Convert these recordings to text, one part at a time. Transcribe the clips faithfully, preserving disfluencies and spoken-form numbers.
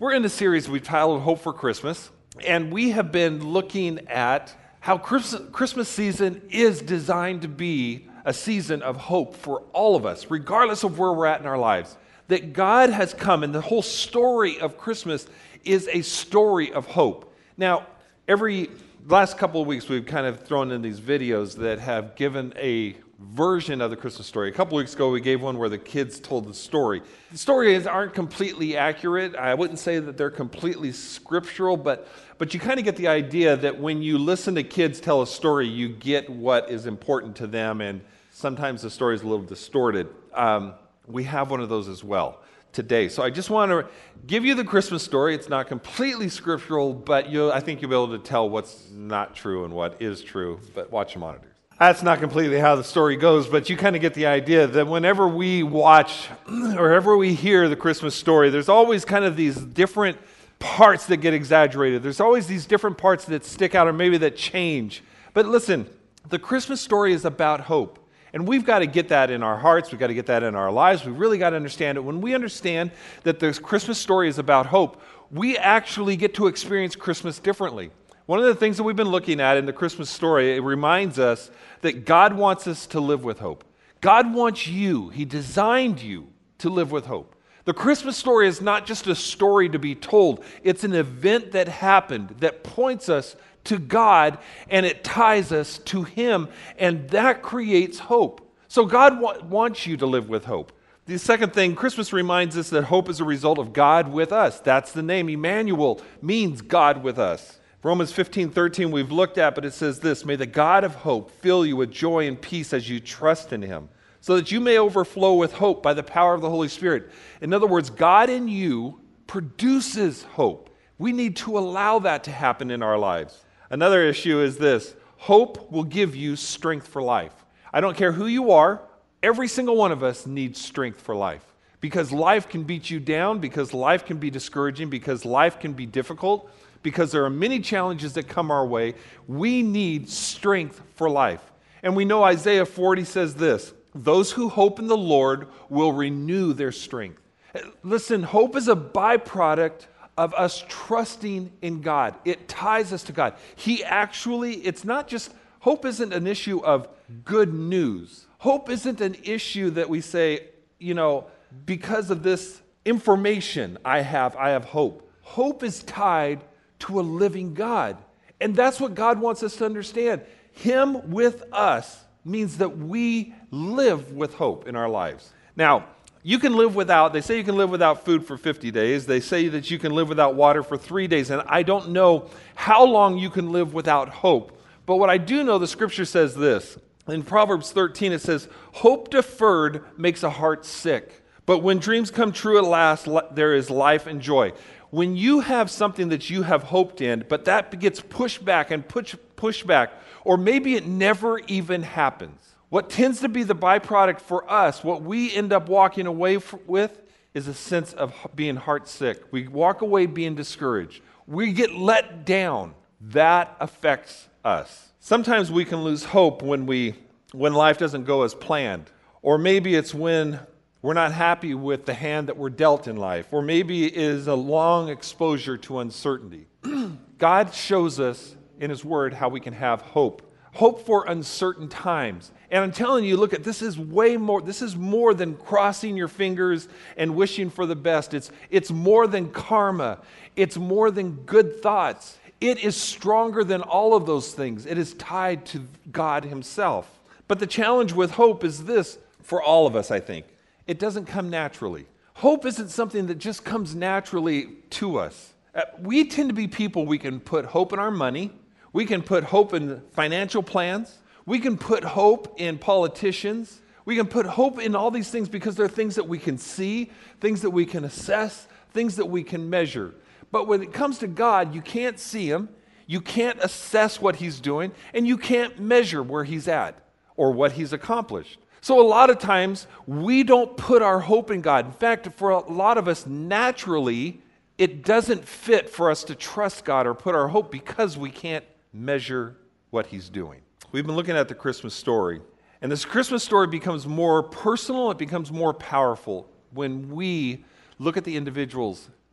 We're in the series we've titled Hope for Christmas, and we have been looking at how Christmas season is designed to be a season of hope for all of us, regardless of where we're at in our lives. That God has come, and the whole story of Christmas is a story of hope. Now, every last couple of weeks, we've kind of thrown in these videos that have given a version of the Christmas story. A couple weeks ago, we gave one where the kids told the story. The stories aren't completely accurate. I wouldn't say that they're completely scriptural, but but you kind of get the idea that when you listen to kids tell a story, you get what is important to them, and sometimes the story is a little distorted. Um, we have one of those as well today. So I just want to give you the Christmas story. It's not completely scriptural, but you'll, I think you'll be able to tell what's not true and what is true, but watch the monitors. That's not completely how the story goes, but you kind of get the idea that whenever we watch or whenever we hear the Christmas story, there's always kind of these different parts that get exaggerated. There's always these different parts that stick out or maybe that change. But listen, the Christmas story is about hope. And we've got to get that in our hearts. We've got to get that in our lives. We've really got to understand it. When we understand that this Christmas story is about hope, we actually get to experience Christmas differently. One of the things that we've been looking at in the Christmas story, it reminds us that God wants us to live with hope. God wants you, He designed you to live with hope. The Christmas story is not just a story to be told. It's an event that happened that points us to God, and it ties us to Him, and that creates hope. So God wa- wants you to live with hope. The second thing, Christmas reminds us that hope is a result of God with us. That's the name. Emmanuel means God with us. Romans fifteen thirteen we've looked at, but it says this: may the God of hope fill you with joy and peace as you trust in Him, so that you may overflow with hope by the power of the Holy Spirit. In other words, God in you produces hope. We need to allow that to happen in our lives. Another issue is this: hope will give you strength for life. I don't care who you are, every single one of us needs strength for life. Because life can beat you down, because life can be discouraging, because life can be difficult, because there are many challenges that come our way. We need strength for life. And we know Isaiah forty says this: those who hope in the Lord will renew their strength. Listen, hope is a byproduct of us trusting in God. It ties us to God. He actually, it's not just, hope isn't an issue of good news. Hope isn't an issue that we say, you know, because of this information I have, I have hope. Hope is tied to a living God. And that's what God wants us to understand. Him with us means that we live with hope in our lives. Now, you can live without, they say you can live without food for fifty days. They say that you can live without water for three days. And I don't know how long you can live without hope. But what I do know, the scripture says this. In Proverbs thirteen, it says, hope deferred makes a heart sick. But when dreams come true at last, there is life and joy. When you have something that you have hoped in, but that gets pushed back and push, pushed back, or maybe it never even happens, what tends to be the byproduct for us, what we end up walking away f- with, is a sense of being heart sick. We walk away being discouraged. We get let down. That affects us. Sometimes we can lose hope when we when life doesn't go as planned, or maybe it's when we're not happy with the hand that we're dealt in life, or maybe it is a long exposure to uncertainty. God shows us in His Word how we can have hope. Hope for uncertain times. And I'm telling you, look, at this is way more, this is more than crossing your fingers and wishing for the best. It's, it's more than karma. It's more than good thoughts. It is stronger than all of those things. It is tied to God Himself. But the challenge with hope is this, for all of us, I think. It doesn't come naturally. Hope isn't something that just comes naturally to us. Uh, we tend to be people, we can put hope in our money. We can put hope in financial plans. We can put hope in politicians. We can put hope in all these things because they're things that we can see, things that we can assess, things that we can measure. But when it comes to God, you can't see Him, you can't assess what He's doing, and you can't measure where He's at or what He's accomplished. So a lot of times, we don't put our hope in God. In fact, for a lot of us, naturally, it doesn't fit for us to trust God or put our hope because we can't measure what He's doing. We've been looking at the Christmas story, and this Christmas story becomes more personal, it becomes more powerful when we look at the individuals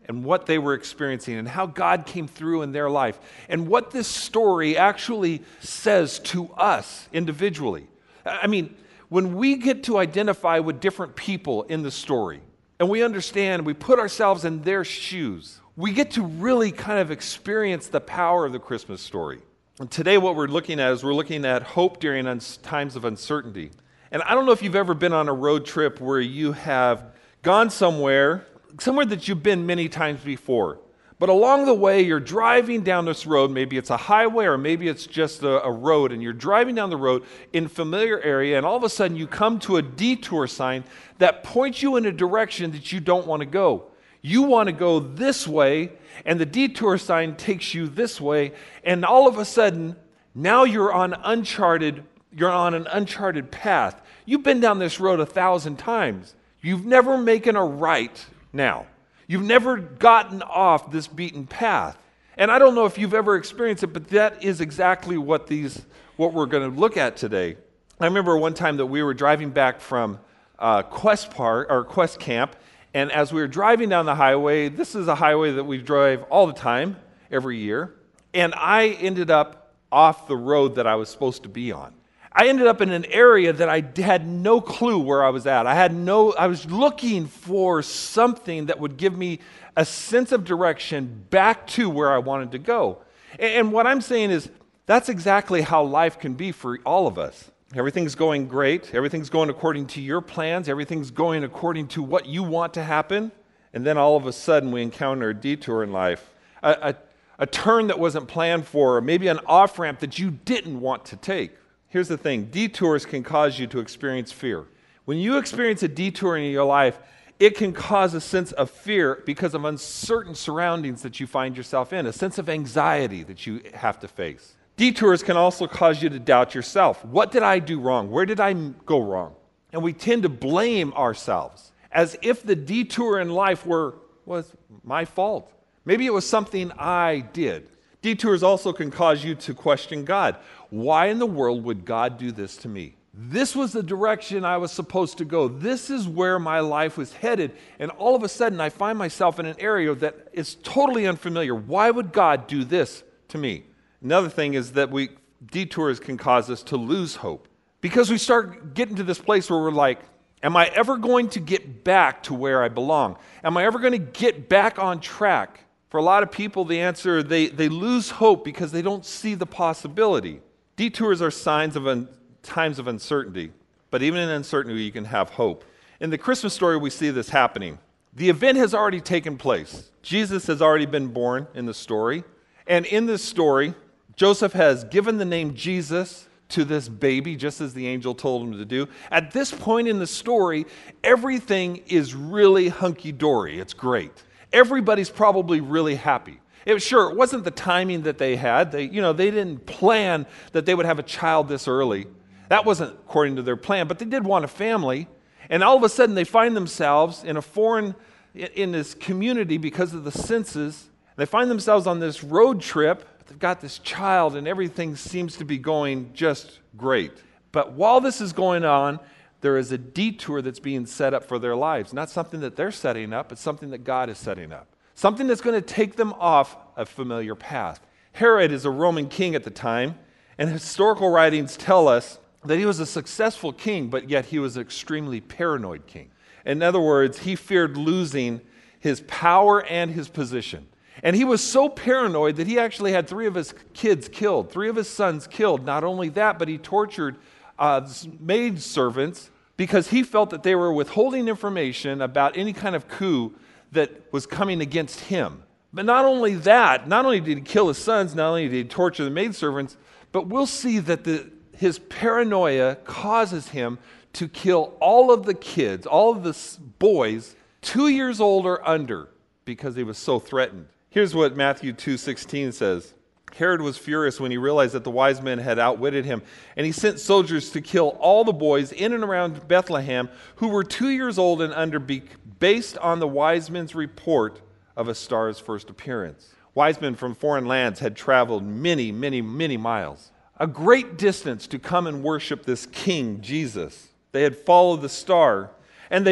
and what they were experiencing and how God came through in their life and what this story actually says to us individually. I mean, when we get to identify with different people in the story and we understand, we put ourselves in their shoes, we get to really kind of experience the power of the Christmas story. And today what we're looking at is we're looking at hope during uns- times of uncertainty. And I don't know if you've ever been on a road trip where you have gone somewhere, somewhere that you've been many times before. But along the way, you're driving down this road. Maybe it's a highway or maybe it's just a, a road. And you're driving down the road in a familiar area. And all of a sudden, you come to a detour sign that points you in a direction that you don't want to go. You want to go this way, and the detour sign takes you this way. And all of a sudden, now you're on uncharted You're on an uncharted path. You've been down this road a thousand times. You've never making a right now. You've never gotten off this beaten path. And I don't know if you've ever experienced it, but that is exactly what these, what we're going to look at today. I remember one time that we were driving back from uh, Quest Park or Quest Camp, and as we were driving down the highway, this is a highway that we drive all the time, every year, and I ended up off the road that I was supposed to be on. I ended up in an area that I had no clue where I was at. I had no, I was looking for something that would give me a sense of direction back to where I wanted to go. And, and what I'm saying is that's exactly how life can be for all of us. Everything's going great. Everything's going according to your plans. Everything's going according to what you want to happen. And then all of a sudden we encounter a detour in life, a, a, a turn that wasn't planned for, or maybe an off-ramp that you didn't want to take. Here's the thing, detours can cause you to experience fear. When you experience a detour in your life, it can cause a sense of fear because of uncertain surroundings that you find yourself in, a sense of anxiety that you have to face. Detours can also cause you to doubt yourself. What did I do wrong? Where did I go wrong? And we tend to blame ourselves as if the detour in life were was my fault. Maybe it was something I did. Detours also can cause you to question God. Why in the world would God do this to me? This was the direction I was supposed to go. This is where my life was headed. And all of a sudden, I find myself in an area that is totally unfamiliar. Why would God do this to me? Another thing is that we detours can cause us to lose hope. Because we start getting to this place where we're like, am I ever going to get back to where I belong? Am I ever going to get back on track? For a lot of people, the answer, they, they lose hope because they don't see the possibility. Detours are signs of un, times of uncertainty, but even in uncertainty, you can have hope. In the Christmas story, we see this happening. The event has already taken place. Jesus has already been born in the story. And in this story, Joseph has given the name Jesus to this baby, just as the angel told him to do. At this point in the story, everything is really hunky-dory. It's great. Everybody's probably really happy. It was, sure, it wasn't the timing that they had. They, you know, they didn't plan that they would have a child this early. That wasn't according to their plan, but they did want a family. And all of a sudden, they find themselves in a foreign, in this community because of the census. They find themselves on this road trip. They've got this child, and everything seems to be going just great. But while this is going on, there is a detour that's being set up for their lives. Not something that they're setting up, it's something that God is setting up. Something that's going to take them off a familiar path. Herod is a Roman king at the time, and historical writings tell us that he was a successful king, but yet he was an extremely paranoid king. In other words, he feared losing his power and his position. And he was so paranoid that he actually had three of his kids killed, three of his sons killed. Not only that, but he tortured uh, maid servants because he felt that they were withholding information about any kind of coup that was coming against him. But not only that, not only did he kill his sons, not only did he torture the maidservants, but we'll see that the, his paranoia causes him to kill all of the kids, all of the boys, two years old or under, because he was so threatened. Here's what Matthew two sixteen says. Herod was furious when he realized that the wise men had outwitted him, and he sent soldiers to kill all the boys in and around Bethlehem who were two years old and under, based on the wise men's report of a star's first appearance. Wise men from foreign lands had traveled many, many, many miles, a great distance to come and worship this king, Jesus. They had followed the star, and they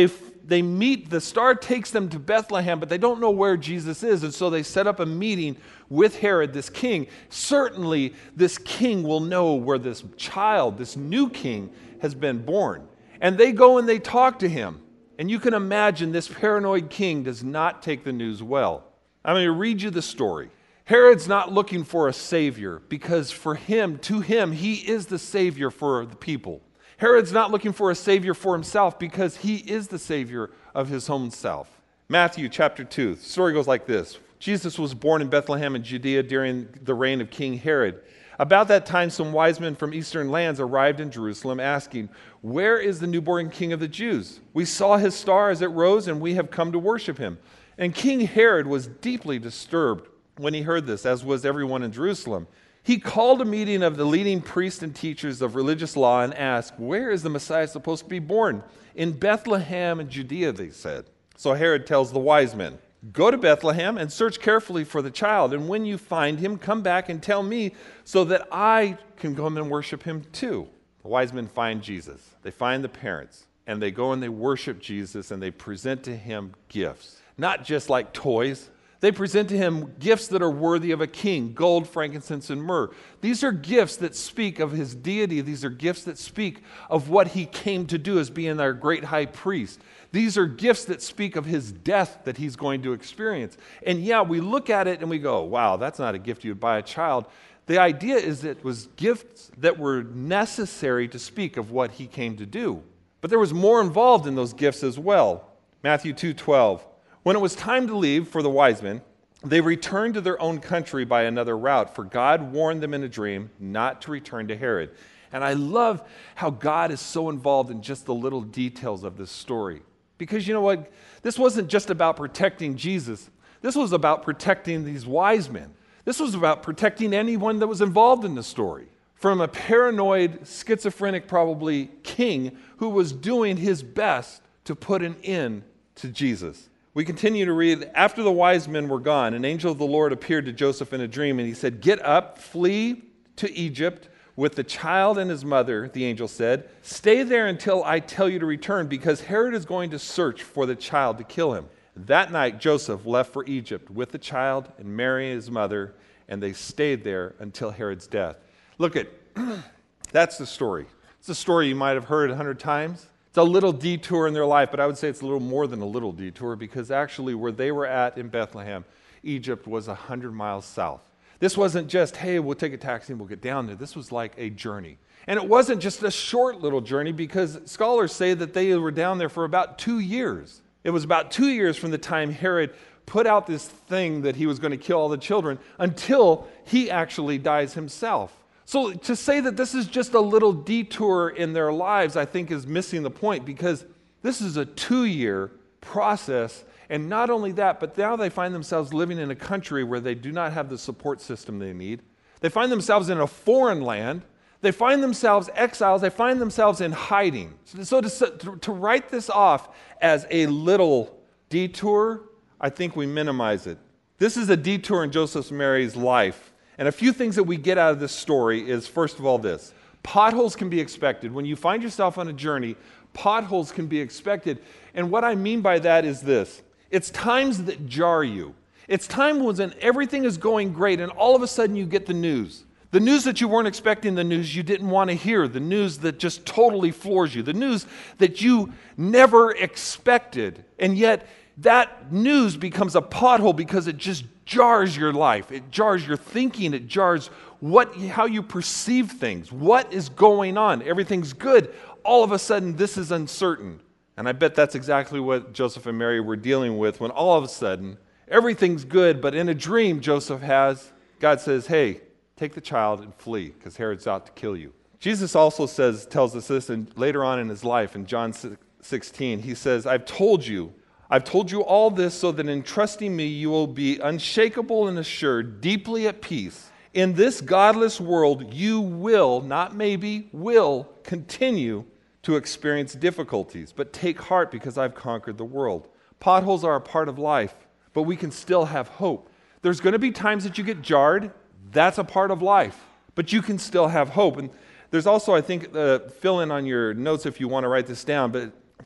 they meet, the star takes them to Bethlehem, but they don't know where Jesus is. And so they set up a meeting with Herod, this king. Certainly, this king will know where this child, this new king, has been born. And they go and they talk to him. And you can imagine this paranoid king does not take the news well. I'm going to read you the story. Herod's not looking for a savior because for him, to him, he is the savior for the people. Herod's not looking for a savior for himself because he is the savior of his own self. Matthew chapter two, the story goes like this. Jesus was born in Bethlehem in Judea during the reign of King Herod. About that time, some wise men from eastern lands arrived in Jerusalem asking, "Where is the newborn king of the Jews? We saw his star as it rose and we have come to worship him." And King Herod was deeply disturbed when he heard this, as was everyone in Jerusalem. He called a meeting of the leading priests and teachers of religious law and asked, "Where is the Messiah supposed to be born?" "In Bethlehem in Judea," they said. So Herod tells the wise men, "Go to Bethlehem and search carefully for the child, and when you find him, come back and tell me so that I can come and worship him too." The wise men find Jesus. They find the parents, and they go and they worship Jesus, and they present to him gifts. Not just like toys. They present to him gifts that are worthy of a king, gold, frankincense, and myrrh. These are gifts that speak of his deity. These are gifts that speak of what he came to do as being our great high priest. These are gifts that speak of his death that he's going to experience. And yeah, we look at it and we go, wow, that's not a gift you would buy a child. The idea is that it was gifts that were necessary to speak of what he came to do. But there was more involved in those gifts as well. Matthew two twelve. When it was time to leave for the wise men, they returned to their own country by another route, for God warned them in a dream not to return to Herod. And I love how God is so involved in just the little details of this story. Because you know what? This wasn't just about protecting Jesus. This was about protecting these wise men. This was about protecting anyone that was involved in the story. From a paranoid, schizophrenic, probably, king who was doing his best to put an end to Jesus. We continue to read, after the wise men were gone, an angel of the Lord appeared to Joseph in a dream, and he said, "Get up, flee to Egypt with the child and his mother," the angel said. "Stay there until I tell you to return, because Herod is going to search for the child to kill him." That night, Joseph left for Egypt with the child and Mary his mother, and they stayed there until Herod's death. Look at, that's the story. It's a story you might have heard a hundred times. It's a little detour in their life, but I would say it's a little more than a little detour, because actually where they were at in Bethlehem, Egypt was a hundred miles south. This wasn't just, hey, we'll take a taxi and we'll get down there. This was like a journey. And it wasn't just a short little journey, because scholars say that they were down there for about two years. It was about two years from the time Herod put out this thing that he was going to kill all the children until he actually dies himself. So to say that this is just a little detour in their lives, I think is missing the point, because this is a two-year process. And not only that, but now they find themselves living in a country where they do not have the support system they need. They find themselves in a foreign land. They find themselves exiles. They find themselves in hiding. So to, to write this off as a little detour, I think we minimize it. This is a detour in Joseph and Mary's life. And a few things that we get out of this story is, first of all, this. Potholes can be expected. When you find yourself on a journey, potholes can be expected. And what I mean by that is this. It's times that jar you. It's times when everything is going great and all of a sudden you get the news. The news that you weren't expecting, the news you didn't want to hear, the news that just totally floors you, the news that you never expected. And yet that news becomes a pothole because it just jars your life. It jars your thinking. It jars what, how you perceive things. What is going on? Everything's good. All of a sudden, this is uncertain. And I bet that's exactly what Joseph and Mary were dealing with when all of a sudden, everything's good, but in a dream Joseph has, God says, hey, take the child and flee, because Herod's out to kill you. Jesus also says, tells us this and later on in his life in John sixteen. He says, I've told you, I've told you all this so that in trusting me you will be unshakable and assured, deeply at peace. In this godless world you will, not maybe, will continue to experience difficulties. But take heart, because I've conquered the world. Potholes are a part of life, but we can still have hope. There's going to be times that you get jarred. That's a part of life, but you can still have hope. And there's also, I think, uh, fill in on your notes if you want to write this down, but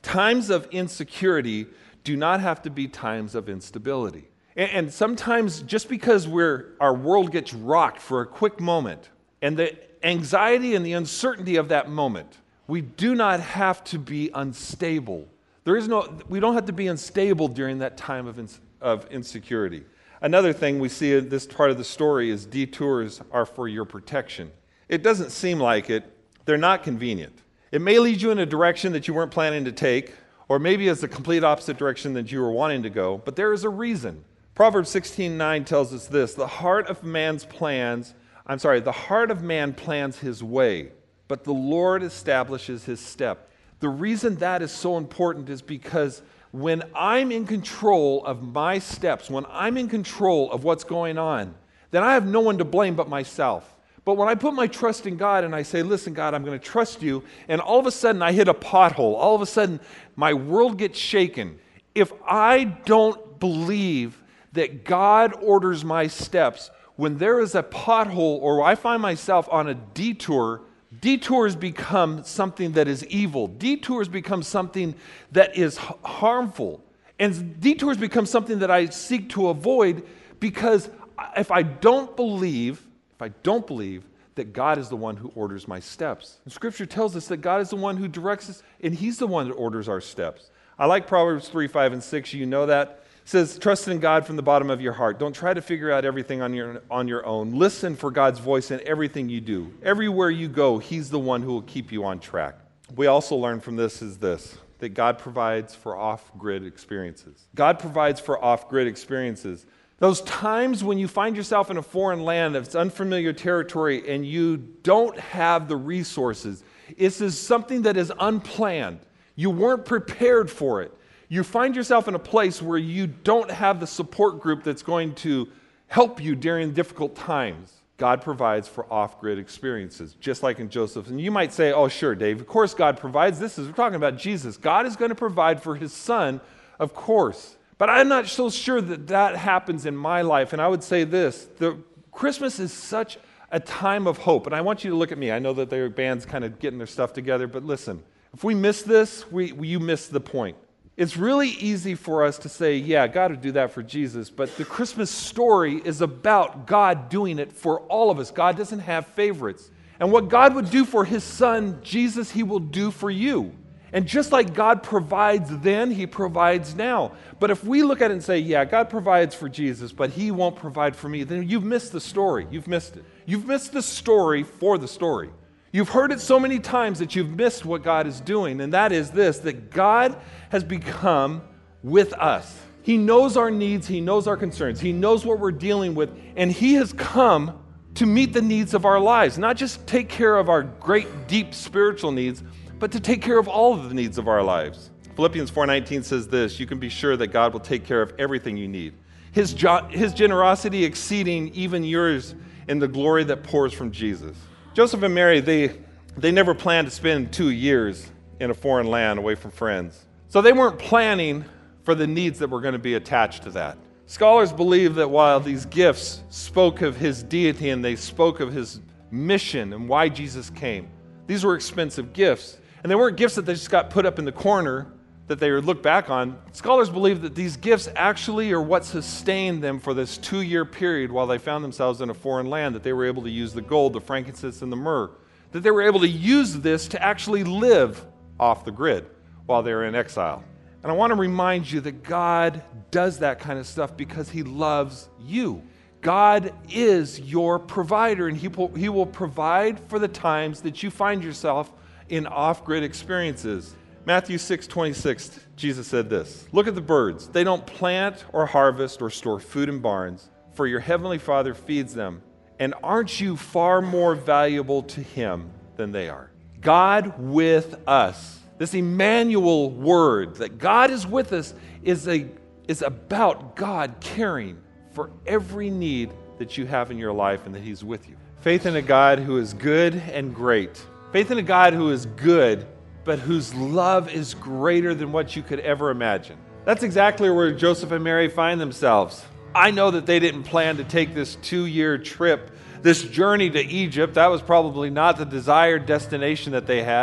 Times of insecurity do not have to be times of instability. And, and sometimes just because we're, our world gets rocked for a quick moment, and the anxiety and the uncertainty of that moment, we do not have to be unstable. There is no, we don't have to be unstable during that time of, ins, of insecurity. Another thing we see in this part of the story is detours are for your protection. It doesn't seem like it. They're not convenient. It may lead you in a direction that you weren't planning to take, or maybe it's the complete opposite direction that you were wanting to go, but there is a reason. Proverbs sixteen nine tells us this, the heart of man's plans, I'm sorry, the heart of man plans his way, but the Lord establishes his step. The reason that is so important is because when I'm in control of my steps, when I'm in control of what's going on, then I have no one to blame but myself. But when I put my trust in God and I say, listen, God, I'm going to trust you, and all of a sudden I hit a pothole, all of a sudden my world gets shaken. If I don't believe that God orders my steps, when there is a pothole or I find myself on a detour, detours become something that is evil. Detours become something that is harmful. And detours become something that I seek to avoid because if I don't believe, if I don't believe that God is the one who orders my steps. And Scripture tells us that God is the one who directs us, and He's the one that orders our steps. I like Proverbs three, five, and six. You know that. It says, trust in God from the bottom of your heart. Don't try to figure out everything on your, on your own. Listen for God's voice in everything you do. Everywhere you go, He's the one who will keep you on track. We also learn from this is this, that God provides for off-grid experiences. God provides for off-grid experiences. Those times when you find yourself in a foreign land, it's unfamiliar territory, and you don't have the resources. This is something that is unplanned. You weren't prepared for it. You find yourself in a place where you don't have the support group that's going to help you during difficult times. God provides for off-grid experiences, just like in Joseph. And you might say, oh, sure, Dave, of course God provides. This is, we're talking about Jesus. God is going to provide for His Son, of course. But I'm not so sure that that happens in my life. And I would say this, the Christmas is such a time of hope. And I want you to look at me. I know that their band's kind of getting their stuff together, but listen, if we miss this, we, we you miss the point. It's really easy for us to say, yeah, God would do that for Jesus, but the Christmas story is about God doing it for all of us. God doesn't have favorites. And what God would do for His Son, Jesus, He will do for you. And just like God provides then, He provides now. But if we look at it and say, yeah, God provides for Jesus, but He won't provide for me, then you've missed the story. You've missed it. You've missed the story for the story. You've heard it so many times that you've missed what God is doing, and that is this, that God has become with us. He knows our needs, He knows our concerns, He knows what we're dealing with, and He has come to meet the needs of our lives, not just take care of our great, deep spiritual needs, but to take care of all of the needs of our lives. Philippians four nineteen says this, you can be sure that God will take care of everything you need. His, jo- his generosity exceeding even yours in the glory that pours from Jesus. Joseph and Mary, they, they never planned to spend two years in a foreign land away from friends. So they weren't planning for the needs that were going to be attached to that. Scholars believe that while these gifts spoke of His deity and they spoke of His mission and why Jesus came, these were expensive gifts. And they weren't gifts that they just got put up in the corner that they would look back on. Scholars believe that these gifts actually are what sustained them for this two-year period while they found themselves in a foreign land, that they were able to use the gold, the frankincense, and the myrrh, that they were able to use this to actually live off the grid while they were in exile. And I want to remind you that God does that kind of stuff because He loves you. God is your provider, and He will, he will provide for the times that you find yourself in off-grid experiences. Matthew six twenty-six, Jesus said this, look at the birds. They don't plant or harvest or store food in barns, for your heavenly Father feeds them. And aren't you far more valuable to Him than they are? God with us. This Emmanuel word, that God is with us, is, a, is about God caring for every need that you have in your life and that He's with you. Faith in a God who is good and great. Faith in a God who is good, but whose love is greater than what you could ever imagine. That's exactly where Joseph and Mary find themselves. I know that they didn't plan to take this two-year trip, this journey to Egypt. That was probably not the desired destination that they had.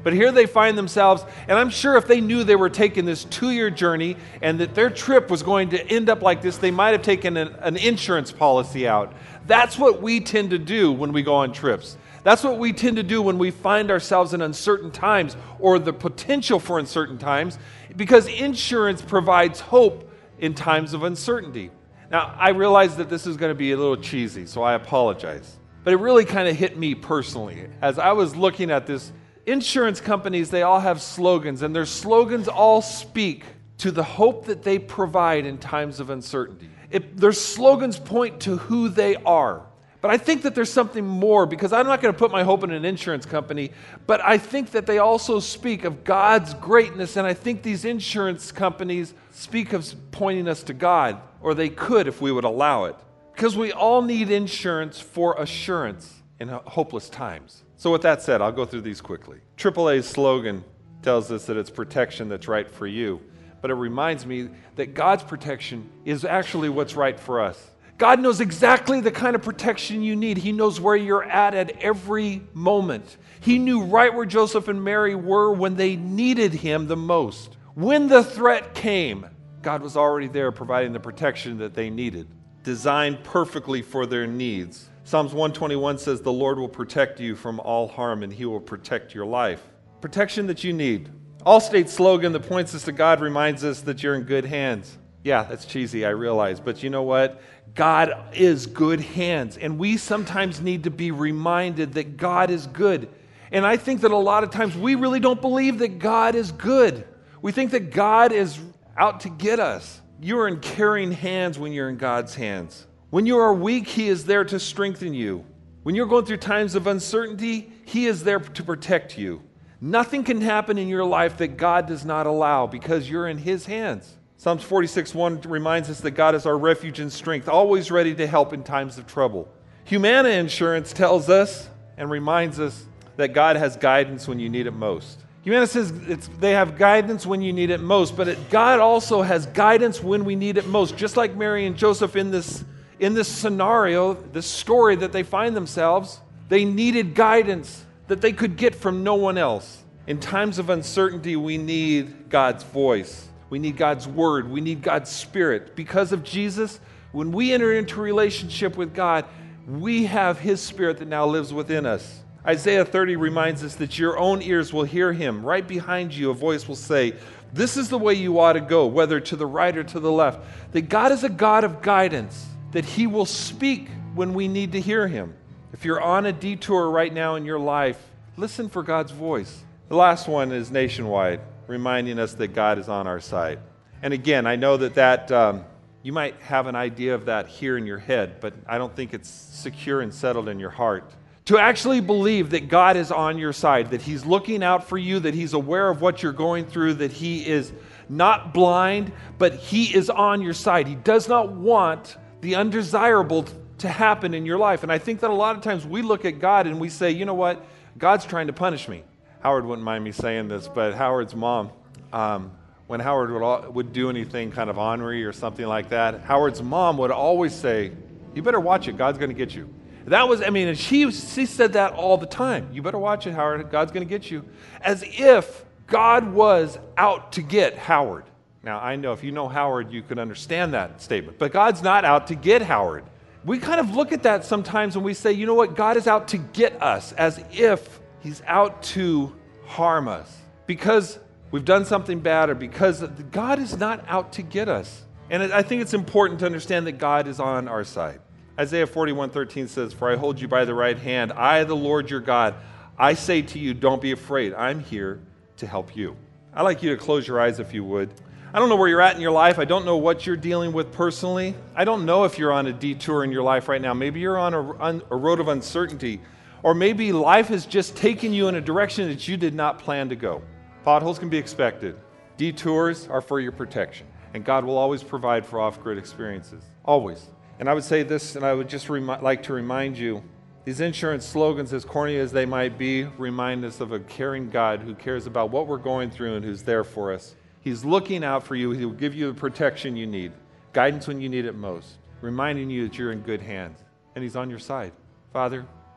But here they find themselves, and I'm sure if they knew they were taking this two-year journey and that their trip was going to end up like this, they might have taken an, an insurance policy out. That's what we tend to do when we go on trips. That's what we tend to do when we find ourselves in uncertain times or the potential for uncertain times, because insurance provides hope in times of uncertainty. Now, I realize that this is going to be a little cheesy, so I apologize. But it really kind of hit me personally. As I was looking at this, insurance companies, they all have slogans, and their slogans all speak to the hope that they provide in times of uncertainty. It, their slogans point to who they are. But I think that there's something more, because I'm not going to put my hope in an insurance company, but I think that they also speak of God's greatness, and I think these insurance companies speak of pointing us to God, or they could if we would allow it. Because we all need insurance for assurance in hopeless times. So with that said, I'll go through these quickly. triple A's slogan tells us that it's protection that's right for you. But it reminds me that God's protection is actually what's right for us. God knows exactly the kind of protection you need. He knows where you're at at every moment. He knew right where Joseph and Mary were when they needed him the most. When the threat came, God was already there providing the protection that they needed, designed perfectly for their needs. Psalms one twenty-one says, the Lord will protect you from all harm, and he will protect your life. Protection that you need. Allstate's slogan that points us to God reminds us that you're in good hands. Yeah, that's cheesy, I realize, but you know what? God is good hands, and we sometimes need to be reminded that God is good. And I think that a lot of times we really don't believe that God is good. We think that God is out to get us. You're in caring hands when you're in God's hands. When you are weak, he is there to strengthen you. When you're going through times of uncertainty, he is there to protect you. Nothing can happen in your life that God does not allow, because you're in his hands. Psalms forty-six one reminds us that God is our refuge and strength, always ready to help in times of trouble. Humana Insurance tells us and reminds us that God has guidance when you need it most. Humana says it's, they have guidance when you need it most, but it, God also has guidance when we need it most. Just like Mary and Joseph in this, in this scenario, this story that they find themselves, they needed guidance that they could get from no one else. In times of uncertainty, we need God's voice. We need God's word. We need God's spirit. Because of Jesus, when we enter into a relationship with God, we have his spirit that now lives within us. Isaiah thirty reminds us that your own ears will hear him. Right behind you, a voice will say, this is the way you ought to go, whether to the right or to the left. That God is a God of guidance, that he will speak when we need to hear him. If you're on a detour right now in your life, listen for God's voice. The last one is Nationwide, reminding us that God is on our side. And again, I know that that um, you might have an idea of that here in your head, but I don't think it's secure and settled in your heart. To actually believe that God is on your side, that he's looking out for you, that he's aware of what you're going through, that he is not blind, but he is on your side. He does not want the undesirable to happen in your life. And I think that a lot of times we look at God and we say, you know what? God's trying to punish me. Howard wouldn't mind me saying this, but Howard's mom, um, when Howard would, all, would do anything kind of ornery or something like that, Howard's mom would always say, you better watch it. God's going to get you. That was, I mean, and she, she said that all the time. You better watch it, Howard. God's going to get you. As if God was out to get Howard. Now, I know if you know Howard, you can understand that statement. But God's not out to get Howard. We kind of look at that sometimes when we say, you know what, God is out to get us, as if he's out to harm us because we've done something bad, or because God is not out to get us. And I think it's important to understand that God is on our side. Isaiah forty-one thirteen says, for I hold you by the right hand. I, the Lord your God, I say to you, don't be afraid. I'm here to help you. I'd like you to close your eyes if you would. I don't know where you're at in your life. I don't know what you're dealing with personally. I don't know if you're on a detour in your life right now. Maybe you're on a, on a road of uncertainty. Or maybe life has just taken you in a direction that you did not plan to go. Potholes can be expected. Detours are for your protection. And God will always provide for off-grid experiences. Always. And I would say this, and I would just remi- like to remind you, these insurance slogans, as corny as they might be, remind us of a caring God who cares about what we're going through and who's there for us. He's looking out for you. He will give you the protection you need, guidance when you need it most, reminding you that you're in good hands, and he's on your side. Father,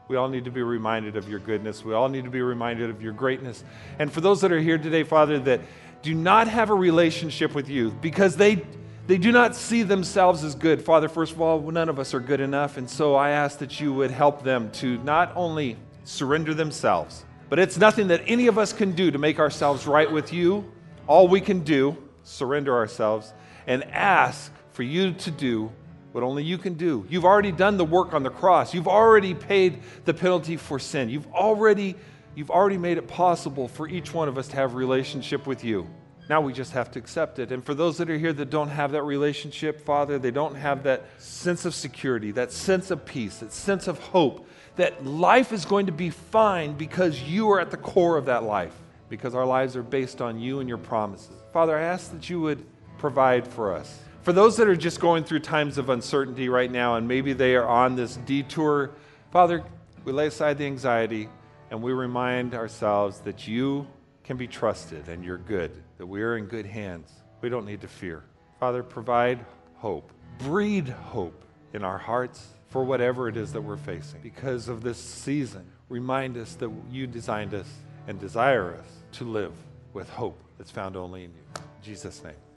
We all need to be reminded of your goodness. We all need to be reminded of your greatness. And for those that are here today, Father, that do not have a relationship with you because they they do not see themselves as good. Father, first of all, none of us are good enough. And so I ask that you would help them to not only surrender themselves, but it's nothing that any of us can do to make ourselves right with you. All we can do, surrender ourselves and ask for you to do what only you can do. You've already done the work on the cross. You've already paid the penalty for sin. You've already, you've already made it possible for each one of us to have a relationship with you. Now we just have to accept it. And for those that are here that don't have that relationship, Father, they don't have that sense of security, that sense of peace, that sense of hope, that life is going to be fine because you are at the core of that life, because our lives are based on you and your promises. Father, I ask that you would provide for us. For those that are just going through times of uncertainty right now, and maybe they are on this detour, Father, we lay aside the anxiety and we remind ourselves that you can be trusted and you're good, that we are in good hands. We don't need to fear. Father, provide hope. Breed hope in our hearts for whatever it is that we're facing. Because of this season, remind us that you designed us and desire us to live with hope that's found only in you. In Jesus' name.